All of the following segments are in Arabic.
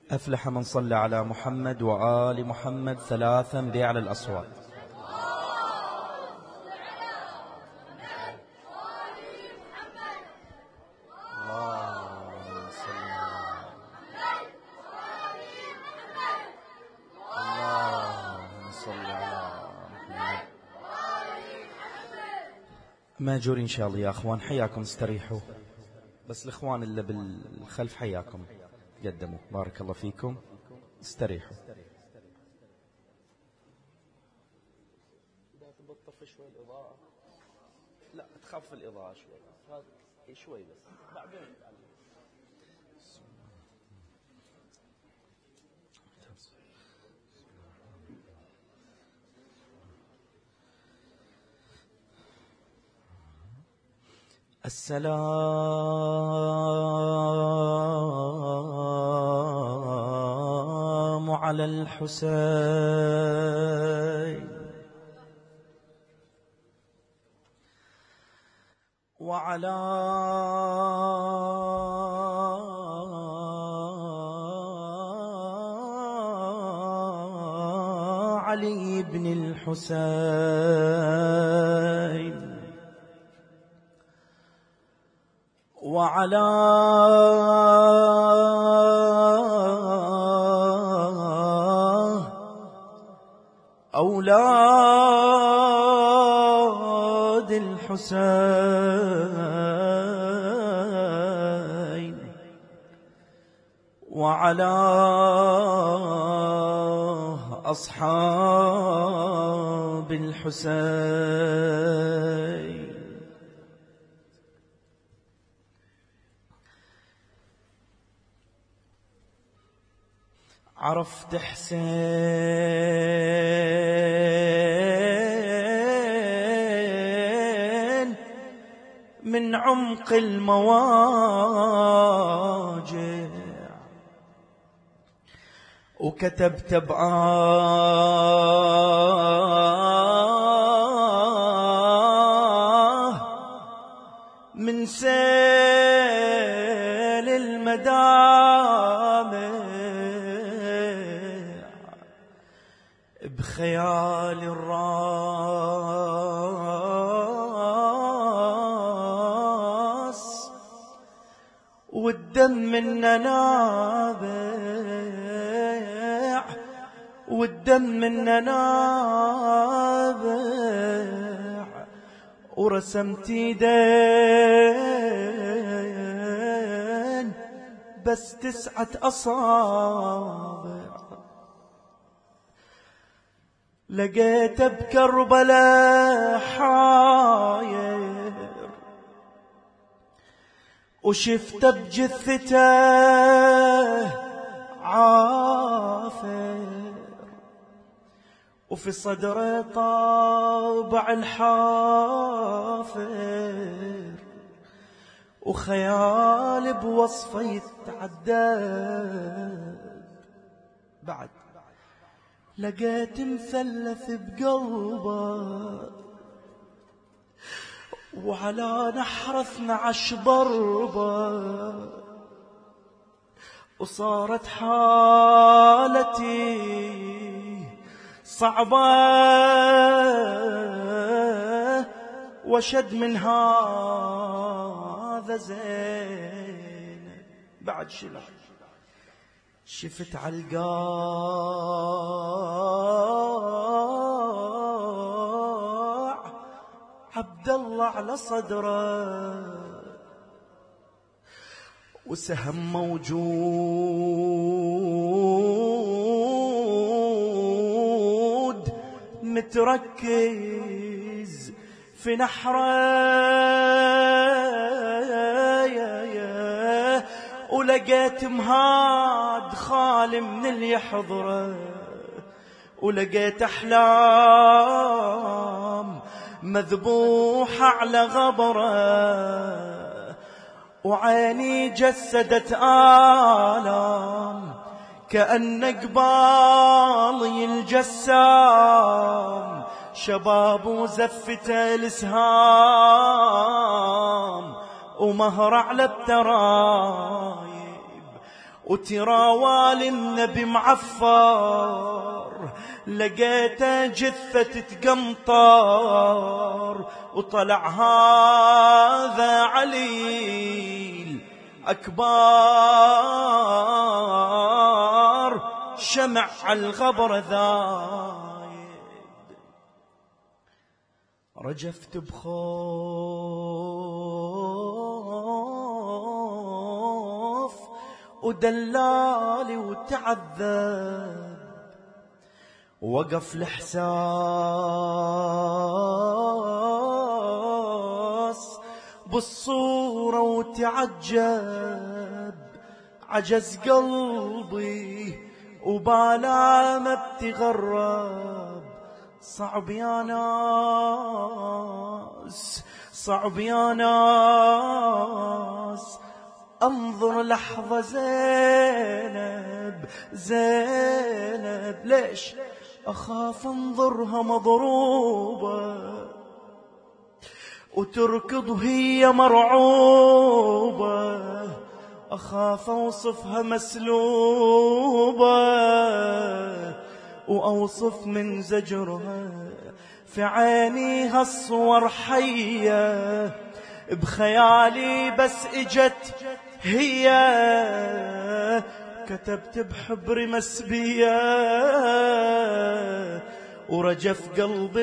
أفلح من صلى على محمد وآل محمد ثلاثا بأعلى الأصوات. ماجور إن شاء الله يا أخوان، حياكم استريحوا، بس الإخوان اللي بالخلف حياكم قدموا، بارك الله فيكم، استريحوا. إذا تبطف شوي الإضاءة، لا تخف الإضاءة شوي، شوي بس بعدين. السلام على الحسين وعلى علي بن الحسين وعلى أولاد الحسين وعلى أصحاب الحسين. عرفت حسين من عمق المواجع، وكتبت من سيل المدامع، بخيال الراس والدم النابع، والدم النابع، ورسمت يدين بس 9 أصابع، لقيت بكربلاء حاير، وشفت بجثته عافر، وفي صدره طابع الحافر، وخيال بوصفه يتعدد. بعد لقيت مثلث بقلبه، وعلى نحر 12 ضربة، وصارت حالتي صعبة، وشد من هذا زين. بعد شنو شفت عالقاع عبد الله على صدره، وسهم موجود متركز في نحره، ولقيت مهاد خالي من اللي يحضره، ولقيت أحلام مذبوحة على غبره، وعيني جسدت آلام كأن قبالي الجسام، شباب وزفته الاسهام، ومهر على الترايب، وتراوال النبي معفر، لقيته جثة تتقمطر، وطلع هذا علي الأكبر، شمع على الغبر ذايد. رجفت بخوف ودلالي وتعذب، وقف الإحساس بالصورة وتعجب، عجز قلبي وبالا ما بتغرب. صعب يا ناس، صعب يا ناس، انظر لحظة زينب، زينب ليش اخاف انظرها مضروبة وتركض وهي مرعوبة، اخاف اوصفها مسلوبة واوصف من زجرها في عينيها الصور حية، بخيالي بس اجت هي، كتبت بحبر مسبية ورجف قلبي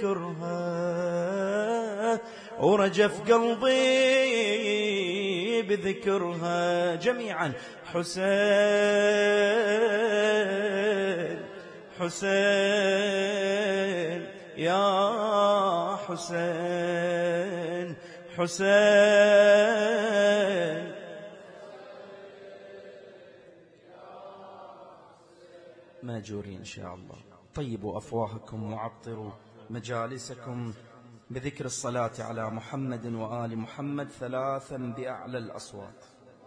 بذكرها، ورجف قلبي بذكرها. جميعا حسين حسين يا حسين حسين. ماجورين إن شاء الله. طيبوا أفواهكم وعطروا مجالسكم بذكر الصلاة على محمد وآل محمد 3 بأعلى الأصوات.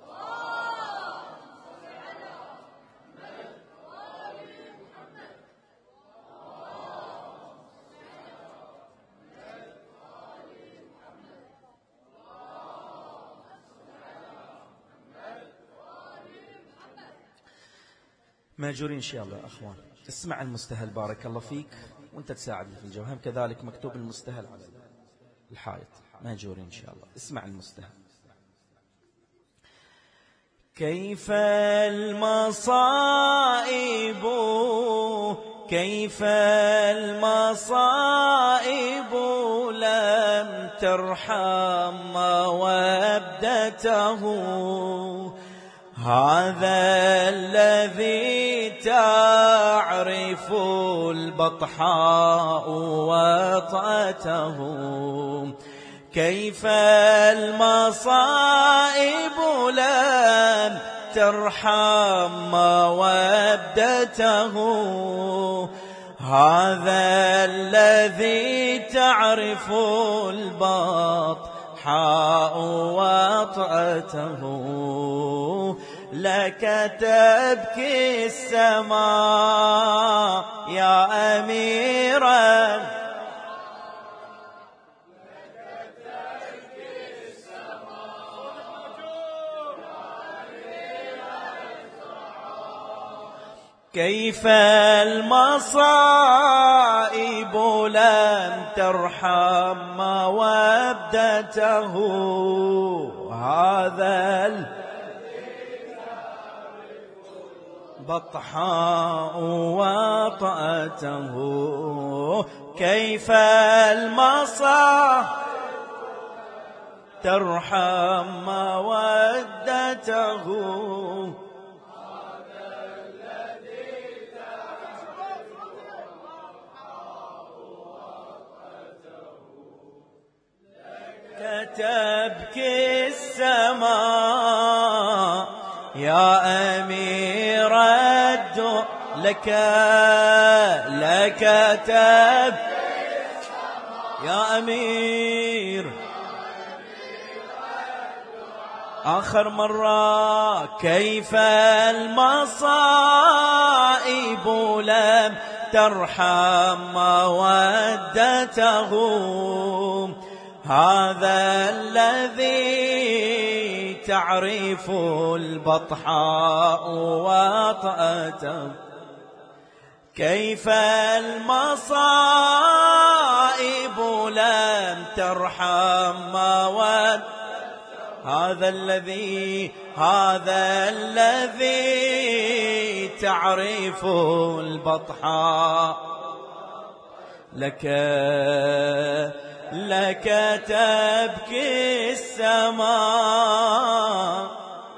ماجورين إن شاء الله أخوان. اسمع المستهل بارك الله فيك، وانت تساعدني في الجواب، كذلك مكتوب المستهل على الحائط. ماجورين إن شاء الله. اسمع المستهل. كيف المصائب، كيف المصائب لم ترحم مودته، هذا الذي تعرف البطحاء وطأته. كيف المصائب لم ترحم مودته، هذا الذي تعرف البطحاء وطأته. لك تبكي السماء يا أميرا، كيف المصائب لم ترحم مودته، هذا البطحاء وطأته. كيف المصائب ترحم مودته، تبكي السماء يا أمير الدنيا، لك تبكي يا أمير. آخر مرة. كيف المصائب لم ترحم مودته، هذا الذي تعرف البطحاء وطأته كيف المصائب لم ترحم مواد هذا الذي تعرف البطحاء لك تبكي السماء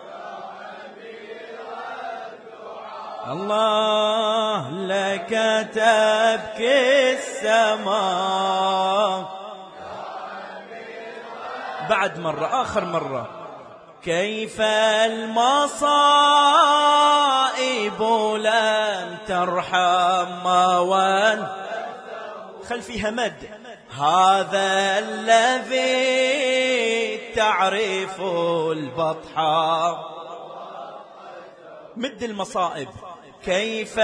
الله لك تبكي السماء بعد مرة آخر مرة كيف المصائب لم ترحم موان خل فيها مد هذا الذي تعرف البطحاء مد المصائب كيف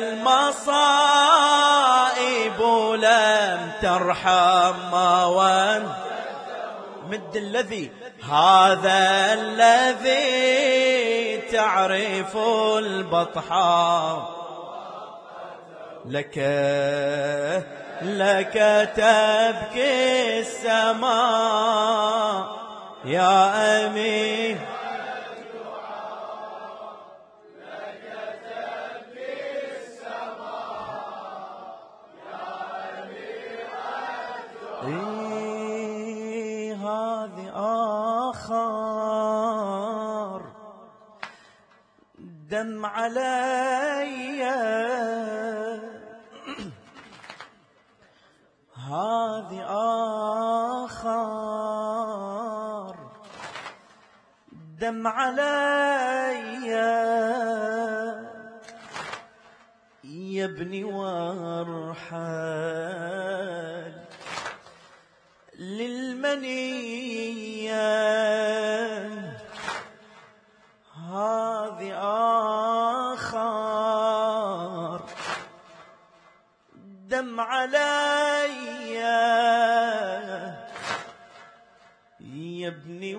المصائب لم ترحم موان مد الذي هذا الذي تعرف البطحاء لك تبكي السماء يا أمين هذه آخر دم علي هذه آخر دم علي يا ابني وارحل للمنية هذه آخر دم علي يا ابني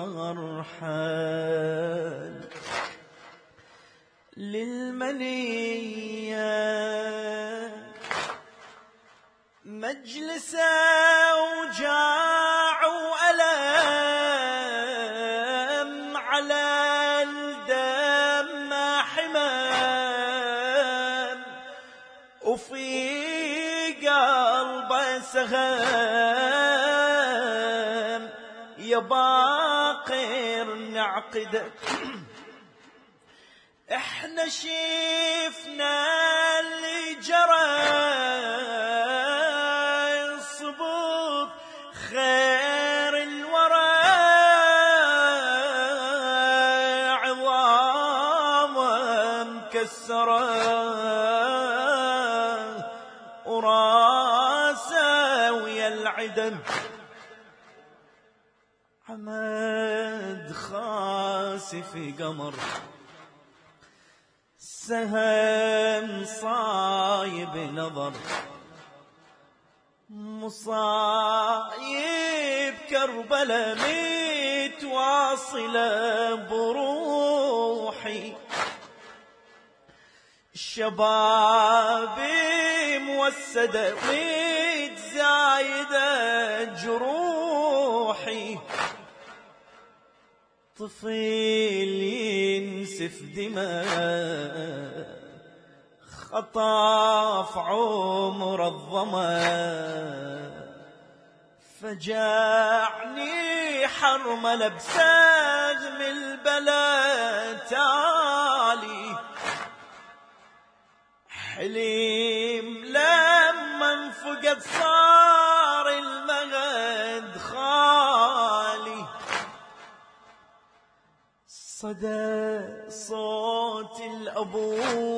وارحل للمنية مجلس وجاع وألم على الدم حمام وفي قلبه سهم يا باقر نعقد احنا شفنا اللي جرى صبوط خير الورى عظام مكسرة وراسه ويا العدم حمد خاسف قمر سهم صايب نظر مصايب كربلاء متواصلة بروحي الشباب موسدة متزايدة جروحي طفل ينسف دماء خطاف عمر الظما فجاعني حرمل بسهم البلا تالي حليم لما انفقد صار المغد خالي صدى صوت الأبو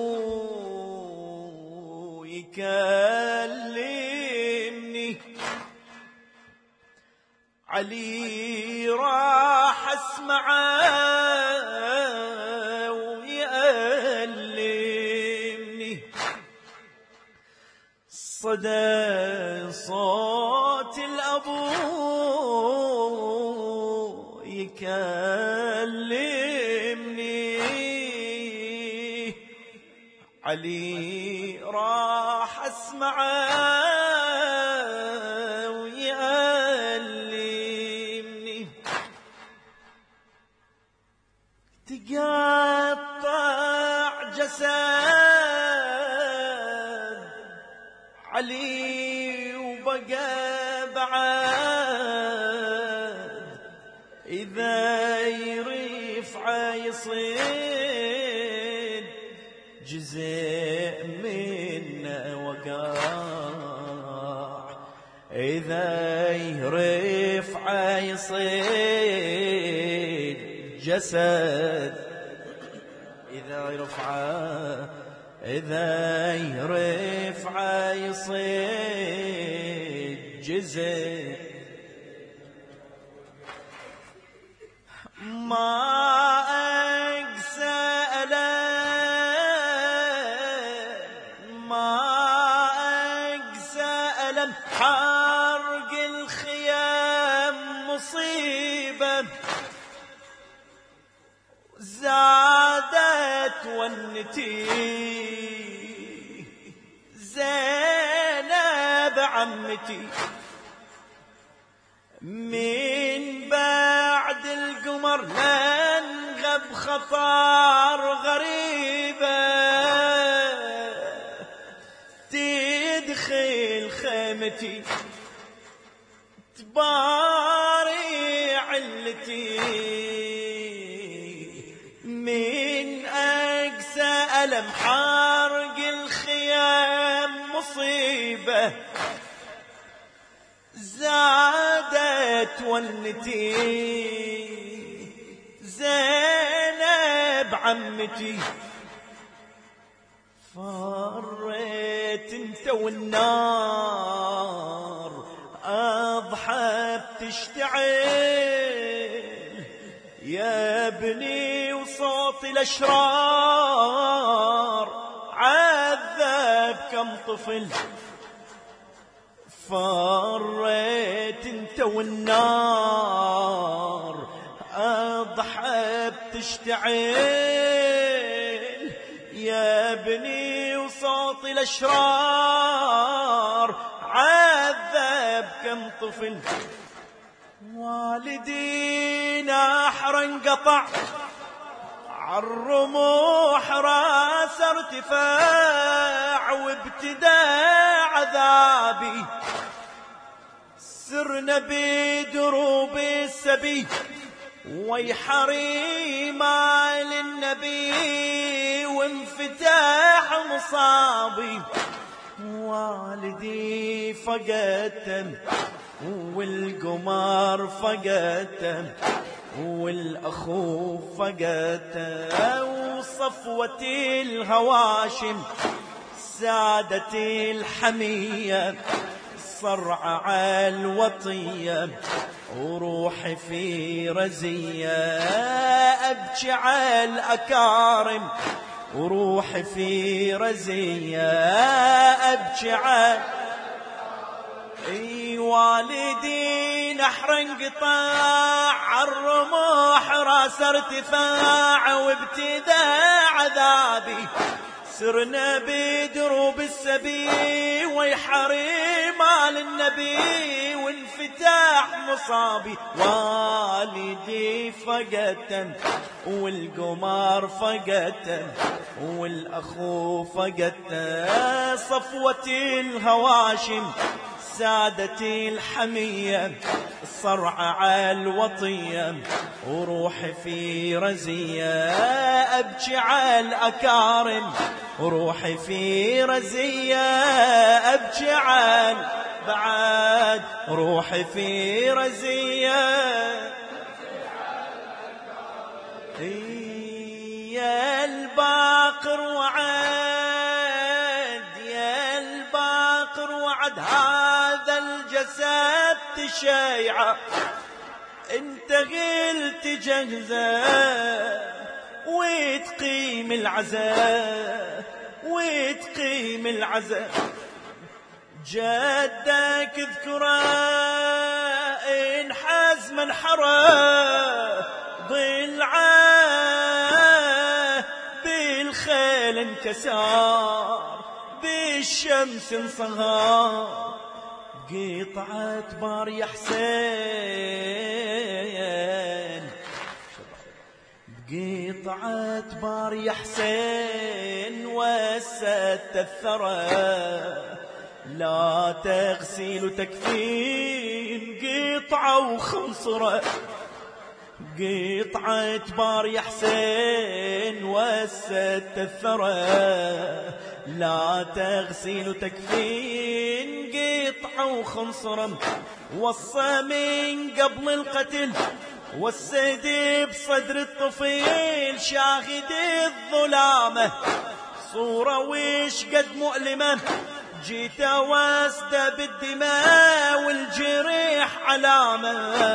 يكلمني علي راح اسمعه ويألمني صدى صوت الأبو كلمني علي راح اسمعه ويألمني تقطع جسد علي وبقى بعد إذا يرفع يصيد جزء منه وقع إذا يرفع يصيد جسد إذا يرفع يصيد جزء ما أقسى ألم حرق الخيام مصيبة زادت ونتي زينب عمتي من بعد القمر لنغب خطر غريبة تدخل خيمتي تباري علتي من أقسى ألم حرق الخيام مصيبة زادت ونتي زينب عمتي فريت انت والنار أضحى بتشتعل يا ابني وصوت الأشرار عذب كم طفل فريت انت والنار أضحى بتشتعل يا ابني وصوت الأشرار عذب كم طفل والدي نحر انقطع عالرموح راس ارتفاع وابتدى عذابي سرنا بدروب السبي ويحريما للنبي وانفتاح مصابي والدي فقدته والقمر فقدته والأخو فقدته وصفوة الهواشم سادة الحمية صرع الوطية وروحي في رزية أبكي على الأكارم وروحي في رزية أبكي على والدي نحر انقطاع عالرموح راس ارتفاع وابتدى عذابي سرنا بدروب السبي ويحريما للنبي وانفتاح مصابي والدي فقدته والقمر فقدته والأخو فقدته صفوة الهواشم سادتي الحمية الصرع الوطية وروحي في رزية أبكي على الأكارم وروحي في رزية أبكي على بعد روحي في رزية يا الباقر وعد يا الباقر وعد هذا الجسد تشيعه انت قلت جهزه وتقيم العزاء وتقيم العزاء جدك اذكره انحاز منحره ضلعه بالخيل انكسار بالشمس انصهار قطعة بار يا حسين بقطعة بار يا حسين وست الثرى لا تغسل تكفين قطعة وخنصرة قطعة بار يا حسين وست الثرى لا تغسل تكفين قطعة وخنصرة وصى من قبل القتل والسيد بصدر الطفيل شاهد الظلامة صورة وش قد مؤلمة جيت واسدى بالدماء والجريح علامة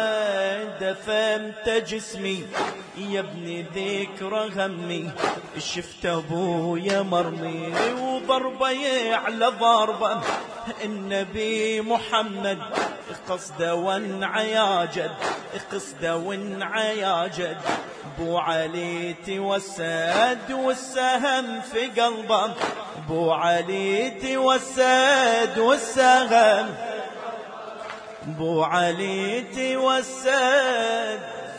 دفنت جسمي يا ابني ذكرى همي شفت ابويا مرمي وضربه على ضربه النبي محمد قصده وانعياجد قصده وانعياجد بو علي توسد والسهم في قلبه بو علي توسد والسهم بو علي توسد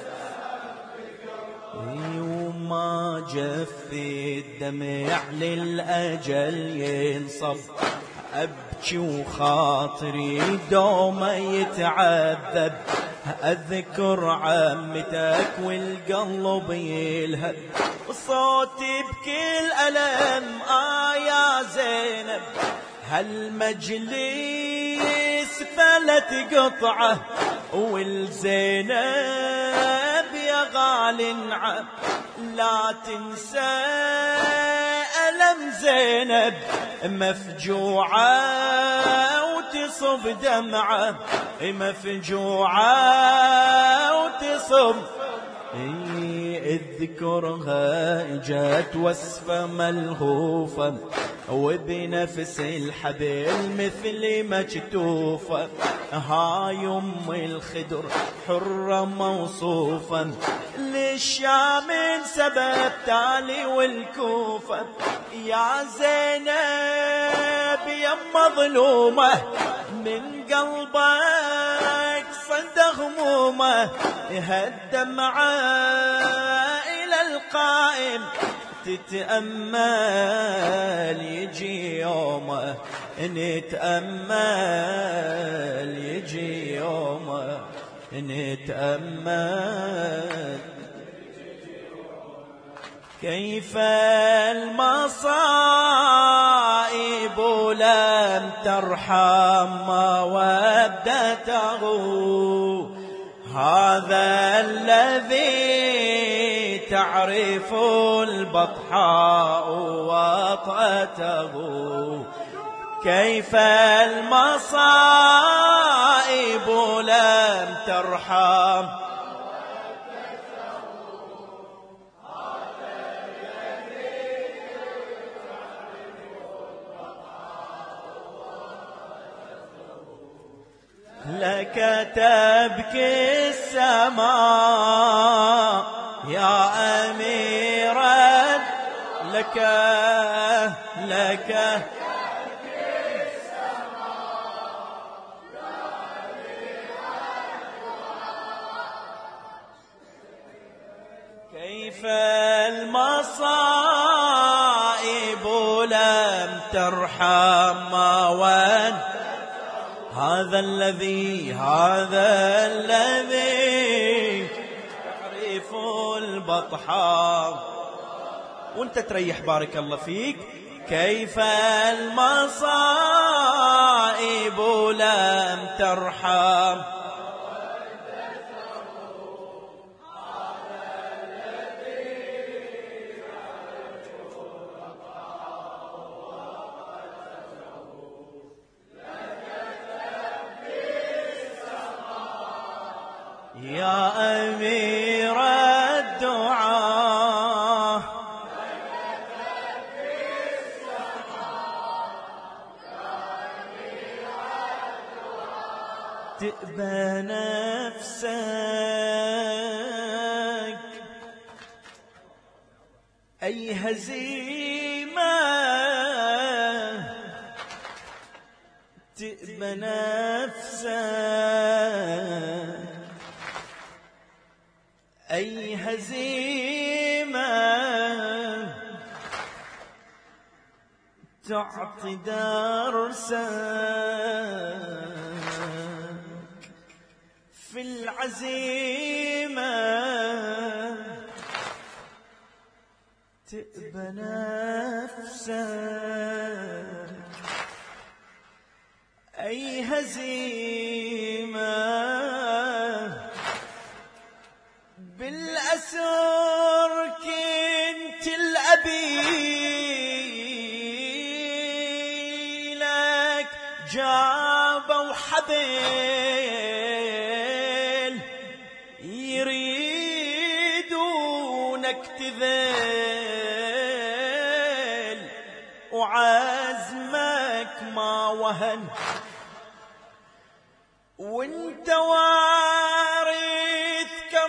وما جف الدمع للأجل ينصب أبكي وخاطري دوم يتعذب أذكر عمتك والقلب يلهب صوتي بكل ألم يا زينب هالمجلس فلت قطعة والزينب يا غالي نعم لا تنسى ألم زينب مفجوعة وتصب دمعة مفجوعة وتصب اذكرها اجت وصفة ملهوفة وبنفس الحبل مثل مكتوفة هاي ام الخدر حرة موصوفة للشام سبب تالي والكوفة يا زينب يا مظلومة من قلبك صد همومه الدمعة إلى القائم تتأمل يجي يومه نتأمل يجي يومه نتأمل كيف المصائب لم ترحم مودته هذا الذي تعرف البطحاء وطأته كيف المصائب لم ترحم لك تبكي السماء يا أميرا لك كيف المصائب لم ترحم وان هذا الذي يعرف البطحاء وانت تريح بارك الله فيك كيف المصائب لم ترحم يا أمير الدعاء تأبى نفسك أي هزيمة تأبى نفسك أي هزيمة تعطي درسك في العزيمة تأبى نفسك أي هزيمة بالأسر كنت الأبي لك جابوا حبيل يريدونك تذل وعزمك ما وهن وانت وارث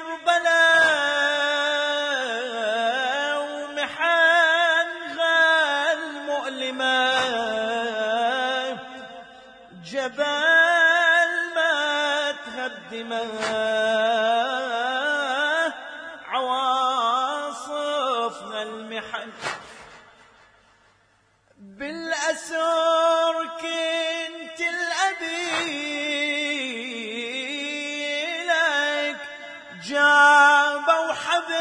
كربلاء ومحنها المؤلمة جبل ما تهدمه عواصفها المحن بالأسر كنت الأبي لك جابوا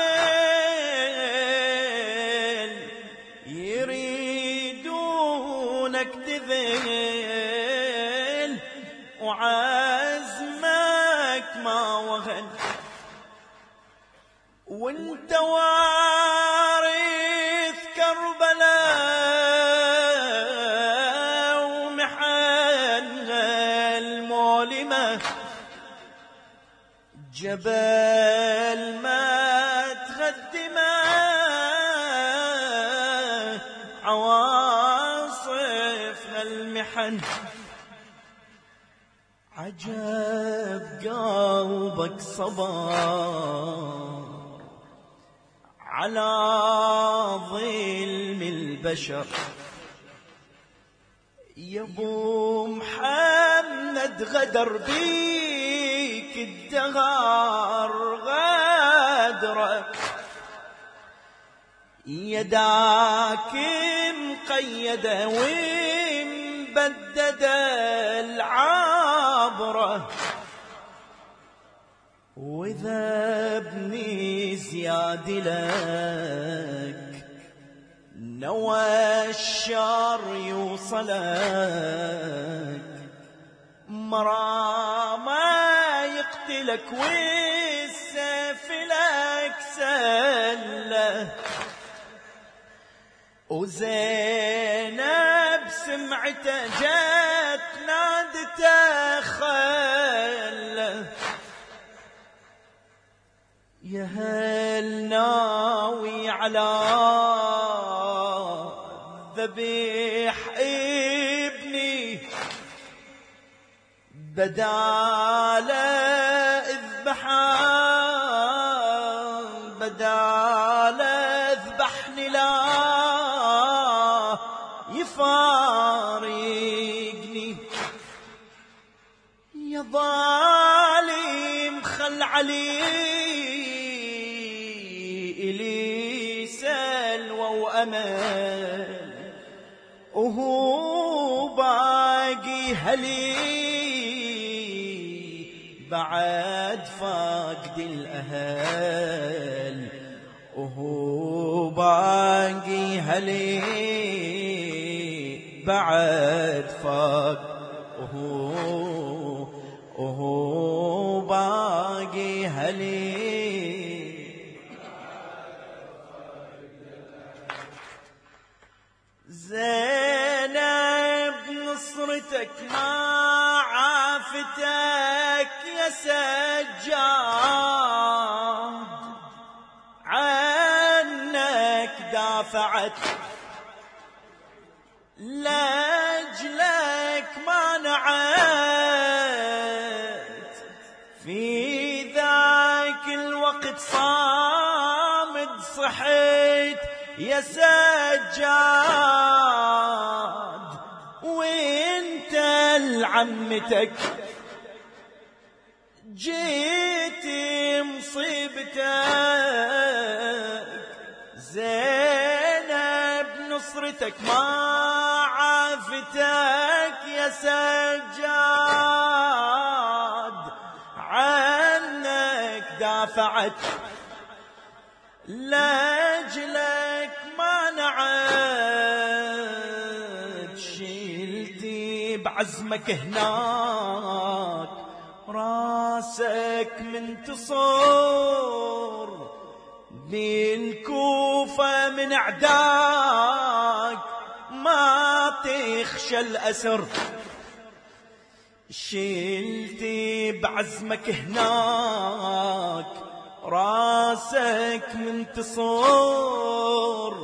حبيل يريدونك تذل وعزمك ما وهن وانت وارث كربلاء ومحنها المؤلمة جبل ما تخدمه عواصفها المحن عجب قلبك صبر على ظلم البشر يا ابو محمد غدر بيك الدهر غدرك يداك مقيدة ومبددة العبرة وإذا ابني زياد لك نوى الشر يوصلك مرا ما يقتلك والسيف لك سله وزينب سمعته جت نادته خله يا هل ناوي على ذبيح ابني بدال اذبحني لا يفارقني يا ظالم خل علي إلي سلوى وأمل وهو باقي هلي بعد فاقد الأهل وهو باقي هلي بعد وهو باقي هلي زينب نصرتك ما عافتك يا سجاد عنك دافعت لاجلك ما نعت صحيت يا سجاد وانت لعمتك جيت مصيبتك زينب نصرتك ما عافتك يا سجاد عنك دافعت لاجلك ما نعد شلتي بعزمك هناك راسك منتصر بالكوفة من اعداك ما تخشى الأسر شلتي بعزمك هناك راسك منتصر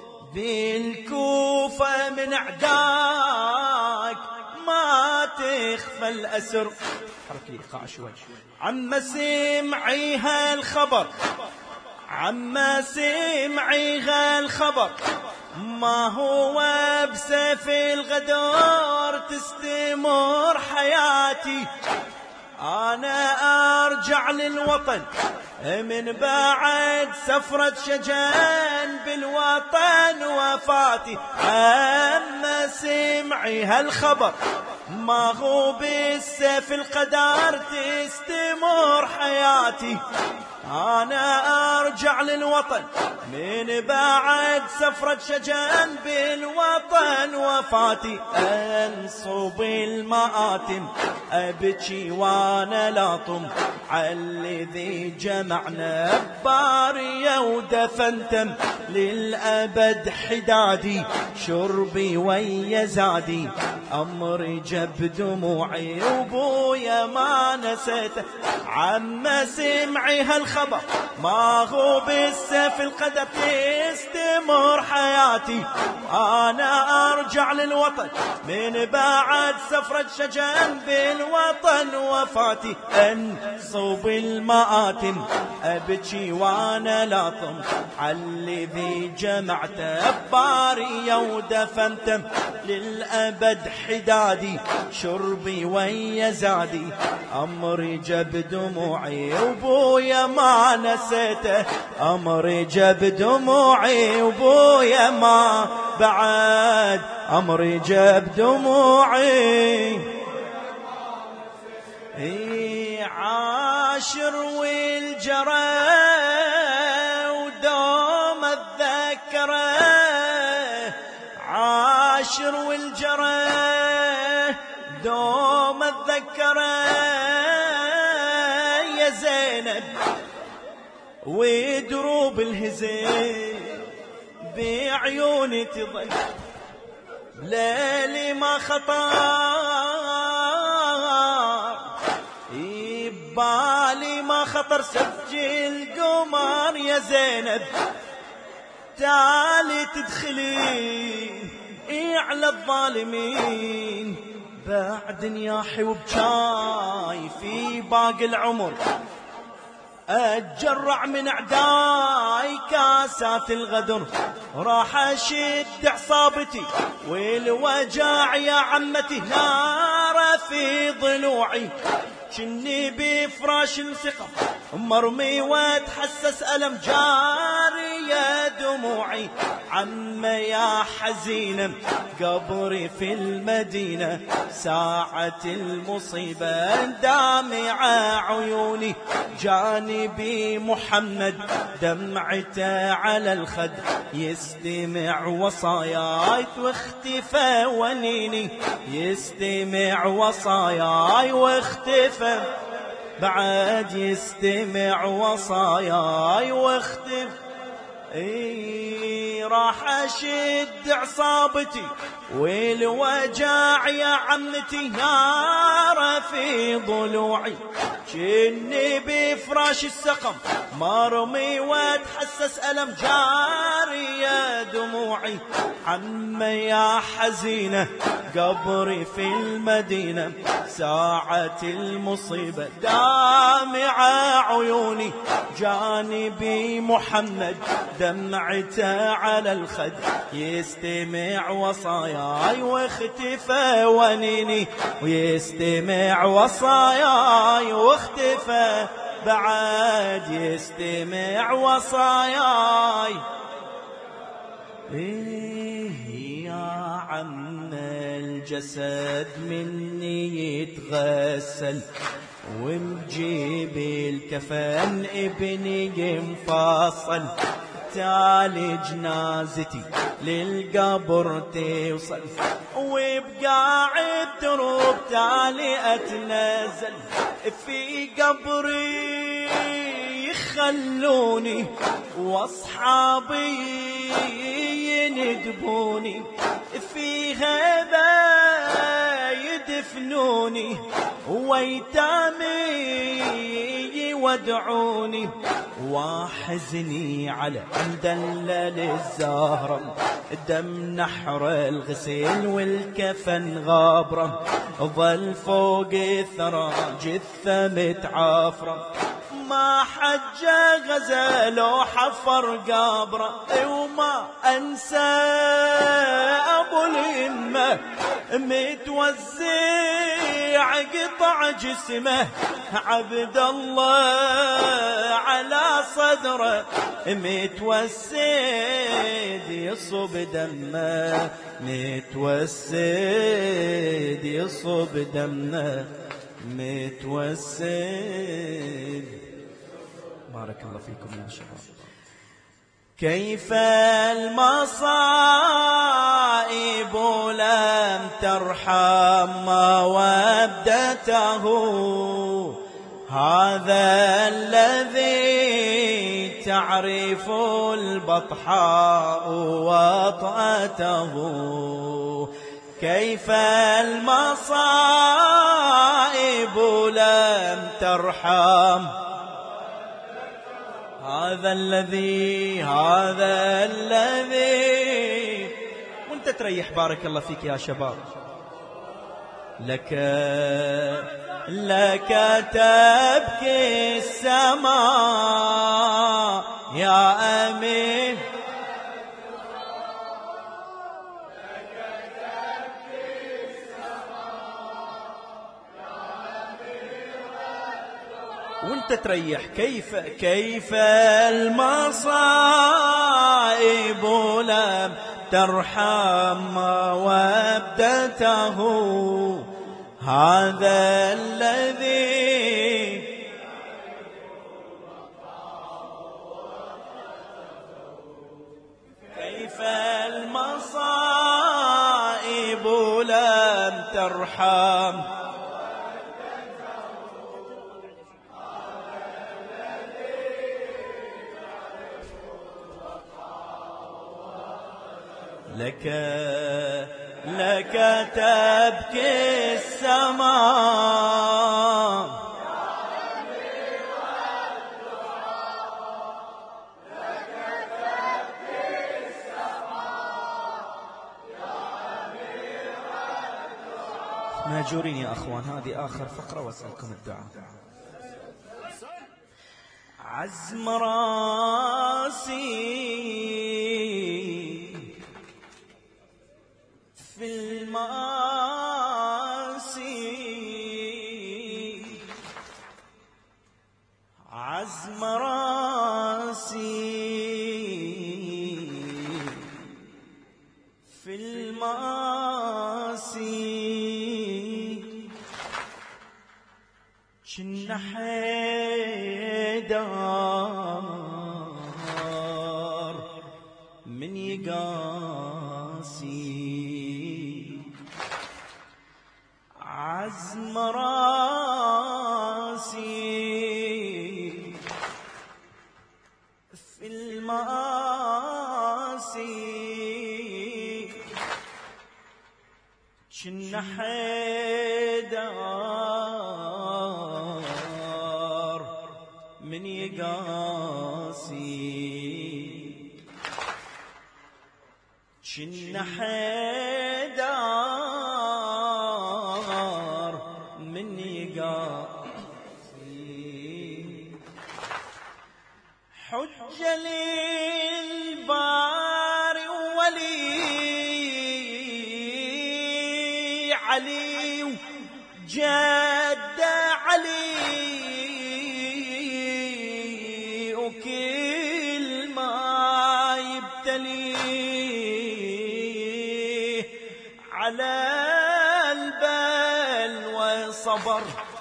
بالكوفة من اعداك ما تخفى الأسر. حرك لي إيقاع شوي. عم سمعي هالخبر عم سمعي هالخبر ما هو بسيف الغدار تستمر حياتي أنا أرجع للوطن من بعد سفرة شجان بالوطن وفاتي أما سمعي هالخبر ما هو بالسيف القدر تستمر حياتي أنا أرجع للوطن من بعد سفرة شجان بالوطن وفاتي أنصب المآتم أبكي وأنا لاطم عالذي جمعنا بارية ودفنتم للأبد حدادي شربي ويا زادي أمري جب دموعي وبويا ما نسيته عم سمعي هالخبر ما هو بالسيف القدر تستمر حياتي أنا أرجع للوطن من بعد سفرة شجان بالوطن وفاتي أنصب المآتم أبكي وأنا لاطم عالذي جمعته بارية ودفنتم للأبد حدادي شربي ويا زادي أمري جب دموعي وبويا ما نسيته أمري جب دموعي وبويا ما بعد أمري جب دموعي عاشر والجرى ودوم الذكرى عاشر والجرى دوم الذكرى يا زينب ودروب الهزيل بعيوني تظل ليلي ما خطر بالي ما خطر سجل قمر يا زينب تعالي تدخلي على الظالمين بعد نياحي وبجاي في باقي العمر أتجرع من أعداي كاسات الغدر راح أشد عصابتي والوجاع يا عمتي نار في ضلوعي كني بفراش الثقة مرمي واتحسس ألم جاري يا دموعي عم يا حزينة قبري في المدينة ساعة المصيبة دامع عيوني جانبي محمد دمعته على الخد يستمع وصاياي واختفى ونيني يستمع وصاياي واختفى بعد يستمع وصاياي واختفى راح أشد عصابتي والوجاع يا عمتي نار في ضلوعي جني بفراش السقم مرمي واتحسس ألم جارية دموعي. عم يا حزينة قبري في المدينة ساعة المصيبة دامع عيوني. جانبي محمد دمعته على الخد يستمع وصاياي واختفى ونيني. ويستمع وصاياي واختفى بعد يستمع وصاياي. إيه يا عم الجسد مني يتغسل ومجيب الكفن ابني مفصل. تالي جنازتي للقبر توصل وبقاع الدروب تالي اتنزل. في قبري يخلوني واصحابي يندبوني. في هذا يدفنوني ويتامي يودعوني. وحزني على مدلل الزهرة دم نحر الغسيل والكفن غابرة. ظل فوق الثرى جثة متعافرة ما حج غزل وحفر قبره. وما انسى ابو الامه متوزع قطع جسمه. عبد الله على صدره متوسد يصب دمه. متوسد يصب دمه متوسد. بارك الله فيكم يا شباب. كيف المصائب لم ترحم مودته. هذا الذي تعرف البطحاء وطأته. كيف المصائب لم ترحم. هذا الذي وانت تريح. بارك الله فيك يا شباب. لك تبكي السماء يا أمين. وانت تريح. كيف المصائب لم ترحم مودته. هذا الذي كيف المصائب لم ترحم. لك تبكي السماء. ماجورين يا أخوان. هذه آخر فقرة وأسألكم الدعاء. عزم راسي في المآسي. عزم راسي في المآسي. جن حيدار من يقاسي. عزم راسي في المآسي. جن حيدار يقاسي جن حيدر من يقاسي حجة للباري ولي علي وجد علي وكل ما يبتليه على البلوى صبر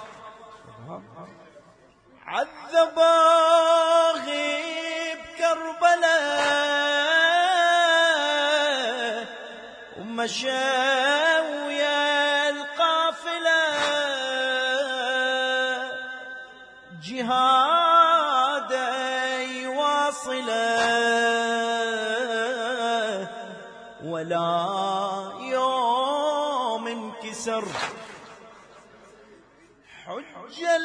عذبه بكربلاء ومشى ويا القافلة جهاد يواصله ولا يوم انكسر حجة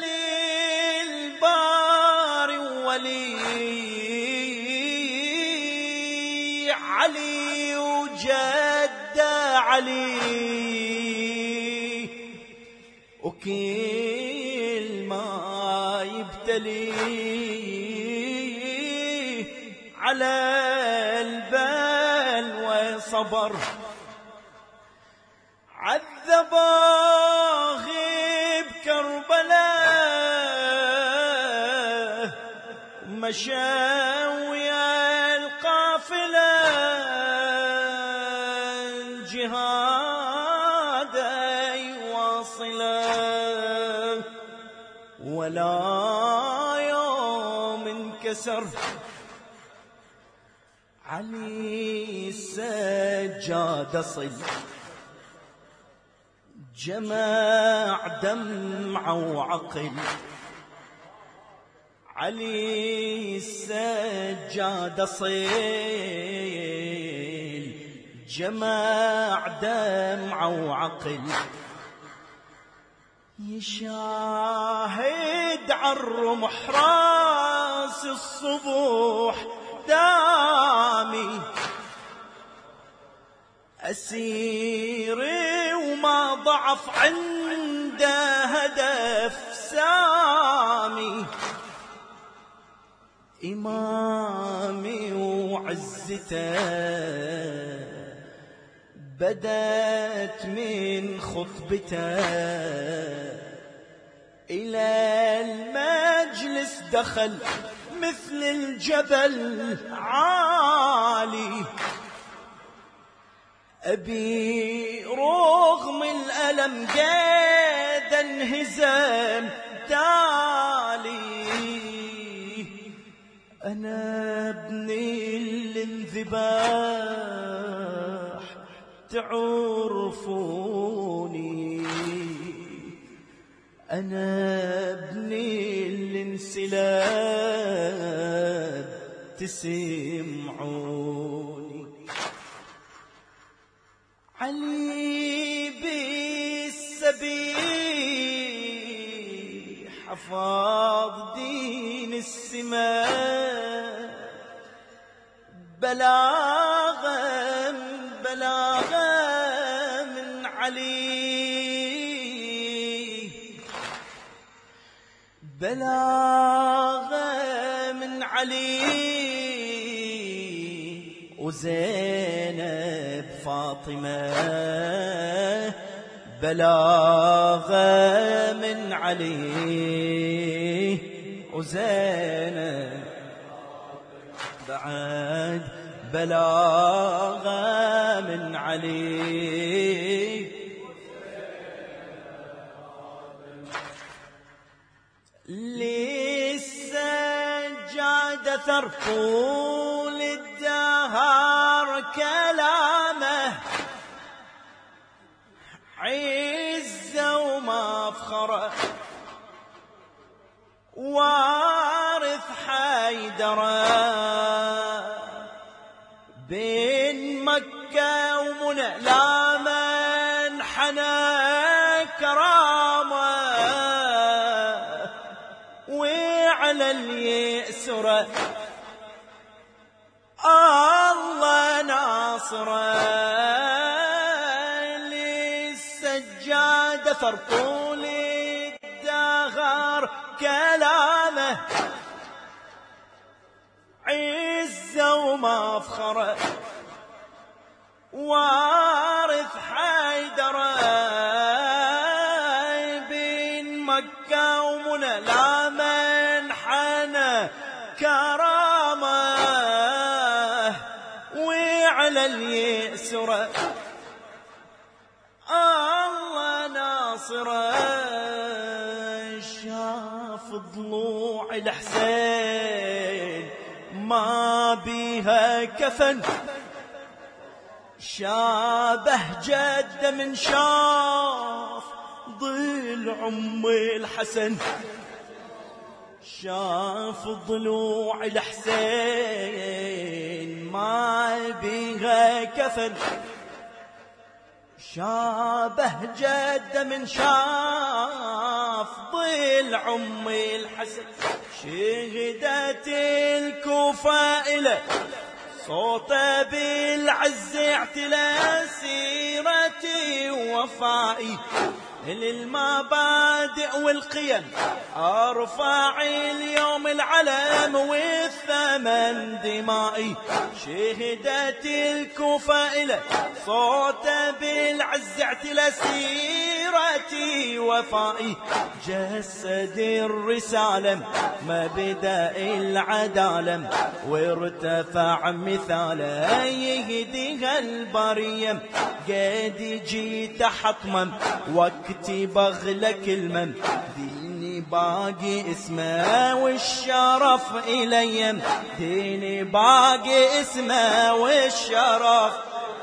للباري ولي علي وجد علي وكل ما يبتلي على البلوى صبر عذبه بكربلاء مشى ويا القافلة جهاد يواصله ولا يوم انكسر علي السجاد صل جمع دمع وعقل علي السجاد صيل جمع دمع وعقل يشاهد عالرمح راس الصبح دامي أسيري وما ضعف عنده هدف سامي إمامي وعزته بدت من خطبته إلى المجلس دخل مثل الجبل عالي أبي رغم الألم قد انهزم تالي أنا ابني الانذباح تعرفوني أنا ابني الانسلاب تسمعوني علي بالسبيل حفاظ دين السماء بلاغا من علي بلاغا من علي وزينب فاطمة بلاغا من علي وزينب بعد بلاغا من علي للسجادة ثرفول الدهر كلامه عزة ومفخرة وارث حيدرة بين مكة ومنى لا من حنى كرامة وعلى اليسرى الله ناصره للسجادة فرطول الدهر كلامه عزة ومفخرة وارث حيدرة بين مكة ومنى لا منحنى كرامة وعلى اليسرى الله ناصره شاف ضلوع الحسين ما بيها كفن شابه جد من شاف ضلع أم الحسن شاف ضلوع الحسين ما بيها كفن شابه جد من شاف ضلع أم الحسن شهدت الكوفة إلى صوته بالعز اعتلى سيرتي ووفائي للمبادئ والقيم أرفع اليوم العلم والثمن دمائي شهدت الكوفة إلى صوت بالعز اعتلى سيرتي وفائي جسد الرسالة مبدأ العدالة وارتفع مثاله يهديها البرية قد جيت حطما وقتي بغلك المم ديني باقي اسمه والشرف إلي ديني باقي اسمه والشرف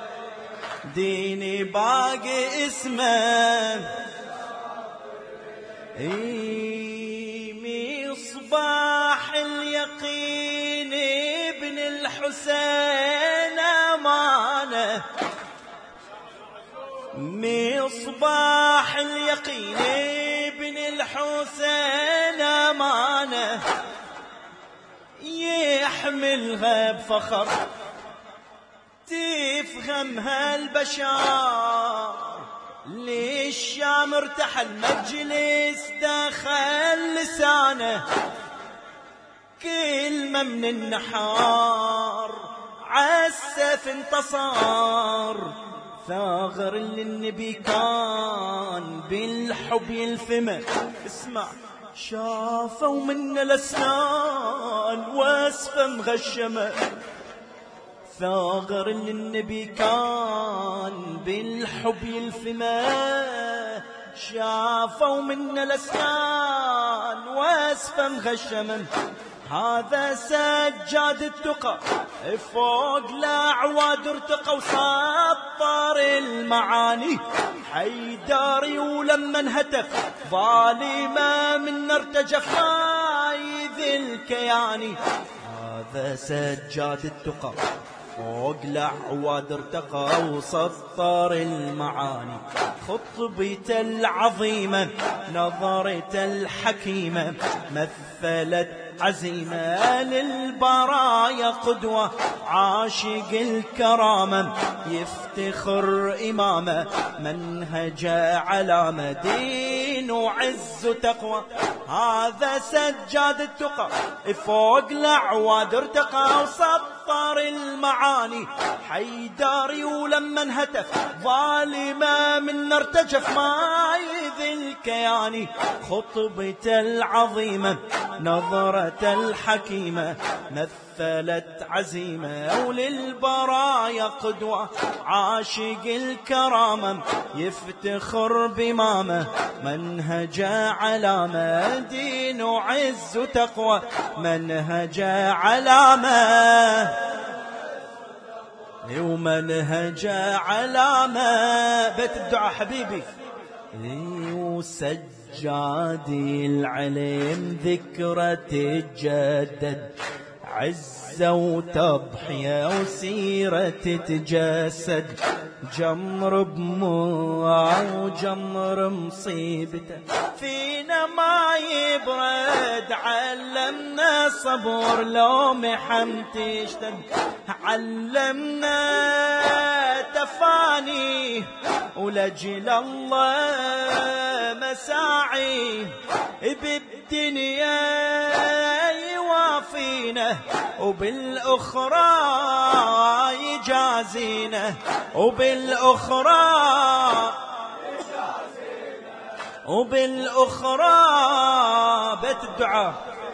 ديني باقي اسمه مصباح اليقين ابن الحسين أمانة مصباح اليقين ابن الحسين أمانة يحملها بفخر تفهمها البشر للشام ارتحل مجلس دخل لسانه كلمة من النحار عالسيف انتصر ثاغر للنبي كان بالحب يلفمه اسمع شافوا من الأسنان واسفة مغشمة ثاغر للنبي كان بالحب يلفمه شافوا من الأسنان واسفة مغشمة هذا سجاد التقى فوق الأعواد ارتقى وسطر المعاني حيداري ولما انهتف ظالمة من ارتجف نايذ الكياني هذا سجاد التقى فوق الأعواد ارتقى وسطر المعاني خطبته العظيمة نظرته الحكيمة مثلت عزيمة للبرايا قدوة عاشق الكرامة يفتخر إمامة منهج علامة دين وعز تقوى هذا سجاد التقى فوق الأعواد ارتقى وسطر المعاني حيداري ولما انهتف ظالمة من ارتجف مايذ الكياني خطبته العظيمة نظرة الحكيمة مثلت عزيمة وللبرايا قدوة عاشق الكرامة يفتخر بمامه منهج علامة دين وعز تقوى منهج علامة ومنهج علامة بيت الدعاء حبيبي وسجادي العلم ذكرى تجدد عزة وتضحية وسيرة تتجسد، جمر بموع وجمر مصيبته فينا ما يبرد. علمنا الصبر لو محن تشتد، علمنا تفاني ولجل الله مساعي بالدنيا يوافينا وبالأخرى يجازينا، وبالأخرى بيت الدعاء.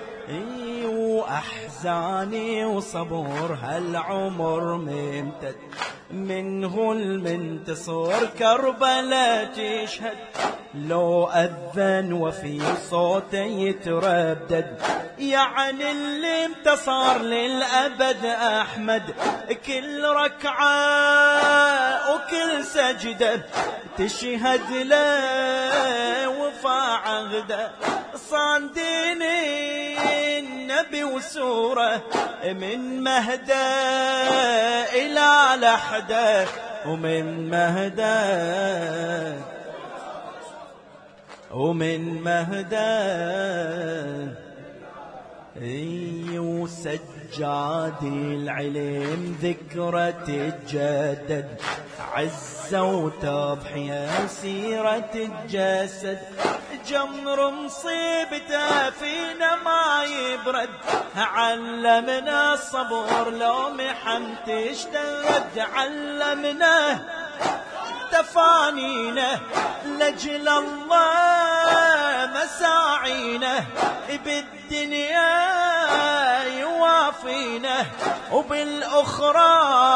وأحزاني وصبور هالعمر ممتد، منه المنتصر كربلاء تشهد. لو أذن وفي صوته يتردد، يعني اللي انتصر للأبد أحمد. كل ركعة وكل سجدة تشهد له وفا عهده. صان دين النبي وسوره من مهده إلى لحده، ومن مهده وسجادي العلم ذكرى تتجدد، عزة وتضحية سيرة الجسد. جمر مصيبته فينا ما يبرد، علمنا الصبر لو محن تشتد. علمنا تفانينا لجل الله مساعينا، بالدنيا يوافينا وبالأخرى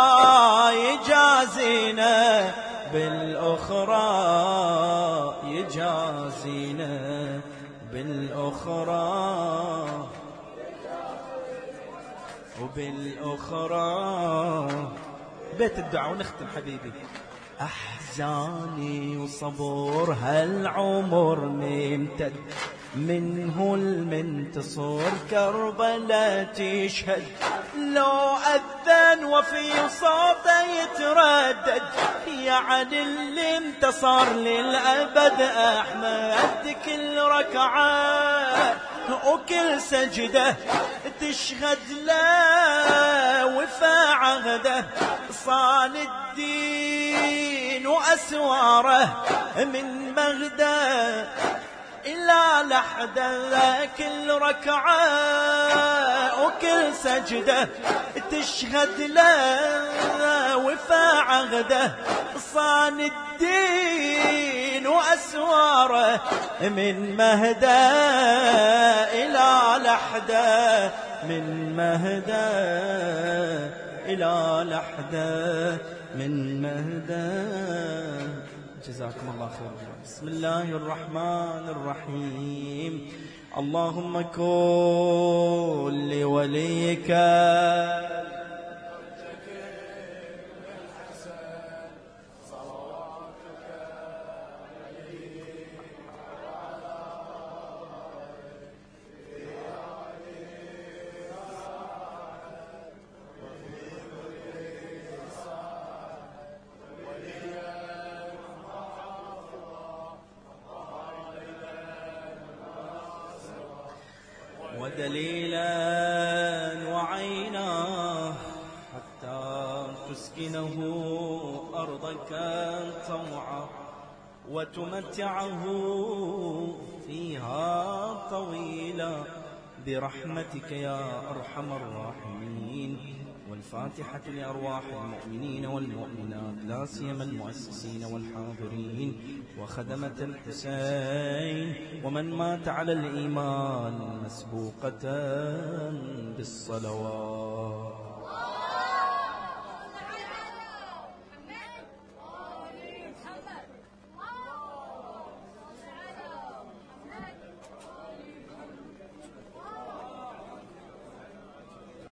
يجازينا، بالأخرى يجازينا، بالأخرى بيت الدعاء. ونختم حبيبي. أحزاني وصبور هالعمر ممتد، منه المنتصر كربلاء تشهد. لو أذن وفي صوته يتردد، يعني اللي انتصر للأبد أحمد. كل ركعة وكل سجدة تشهد له وفا عهده. صان الدين وأسواره من مغده إلى لحده. كل ركعة وكل سجدة تشهد له وفا عهده. صان الدين وأسواره من مهده إلى لحده، من مهده إلى لحده، من مهده. جزاكم الله خير. بسم الله الرحمن الرحيم. اللهم كن لوليك ودليلا وعينا، حتى تسكنه أرضك طوعا وتمتعه فيها طويلا برحمتك يا أرحم الراحمين. والفاتحة لأرواح المؤمنين والمؤمنات، لا سيما المؤسسين والحاضرين وخدمة الحسين، ومن مات على الإيمان مسبوقة بالصلوات.